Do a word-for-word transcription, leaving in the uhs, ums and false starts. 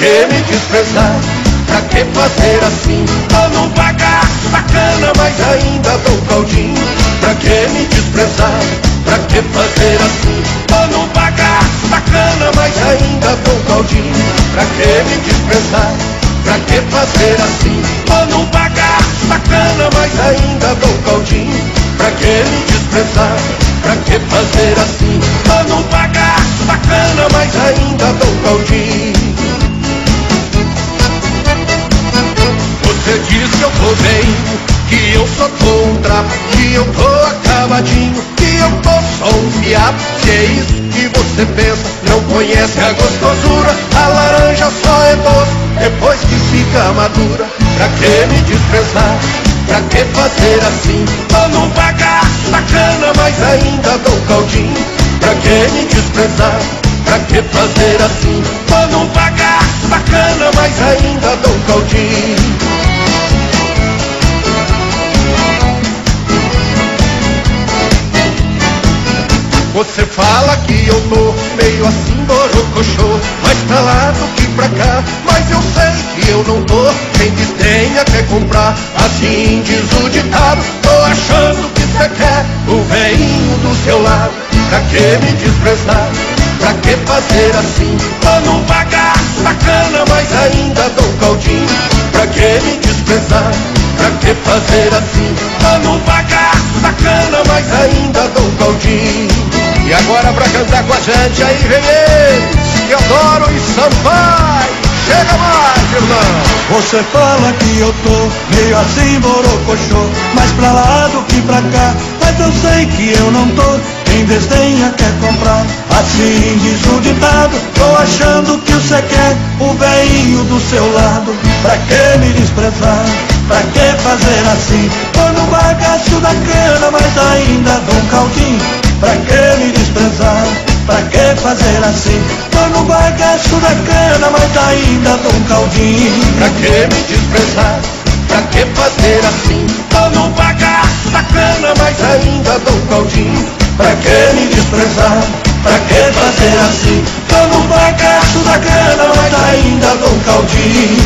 que me desprezar? Pra que fazer assim? Tô num bagaço bacana, mas ainda dou caldinho. Pra que me desprezar? Pra que fazer assim? Tô num bagaço bacana, mas ainda dou caldinho. Pra que me desprezar? Pra que fazer assim? Tô num bagaço bacana, mas ainda dou caldinho. Pra que me desprezar? Pra que fazer assim? Tô num bagaço bacana, mas ainda dou caldinho. Você diz que eu tô bem, que eu só tô um trapo, que eu tô acabadinho, que eu tô só um fiapo. Se é isso que você pensa, não conhece a gostosura. A laranja só é doce depois que fica madura. Pra que me desprezar? Pra que fazer assim? Tô num bagaço bacana, mas ainda dou caldinho. Pra que me desprezar? Pra que fazer assim? Tô num bagaço bacana, mas ainda dou caldinho. Você fala que eu tô meio assim borocochô, mais pra lá do que pra cá, mas eu sei que eu não tô. Quem desdenha quer comprar, assim diz o ditado. Tô achando que cê quer o veinho do seu lado. Pra que me desprezar? Pra que fazer assim? Tô num bagaço bacana, mas ainda dou caldinho. Pra que me desprezar? Pra que fazer assim? Tô num bagaço bacana, mas ainda dou caldinho. E agora pra cantar com a gente, aí vem eles, Teodoro e Sampaio. Chega mais, irmão. Você fala que eu tô meio assim borocochô, mais pra lá do que pra cá, mas eu sei que eu não tô. Quem desdenha quer comprar, assim diz o ditado. Tô achando que você quer o veinho do seu lado. Pra que me desprezar? Pra que fazer assim? Tô no bagaço da cana, mas ainda dou um caldinho. Pra que me desprezar? Pra que fazer assim? Tô no bagaço da cana, mas ainda dou um caldinho. Pra que me desprezar? Pra que fazer assim? Tô no bagaço da cana, mas ainda dou um caldinho. Pra que me desprezar? Pra que fazer assim? Tô no bagaço da cana, mas ainda dou um caldinho.